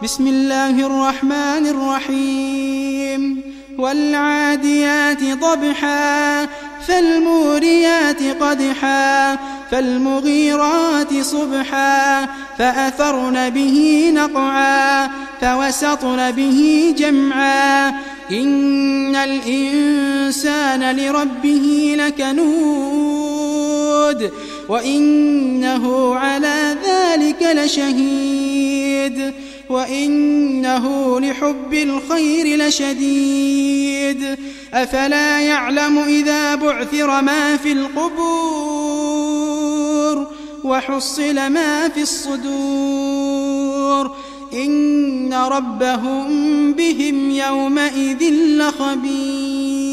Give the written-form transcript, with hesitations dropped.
بسم الله الرحمن الرحيم والعاديات ضبحا فالموريات قدحا فالمغيرات صبحا فأثرن به نقعا فوسطن به جمعا إن الإنسان لربه لكنود وإنه على ذلك لشهيد وإنه لحب الخير لشديد أفلا يعلم إذا بعثر ما في القبور وحصل ما في الصدور إن ربهم بهم يومئذ لخبير.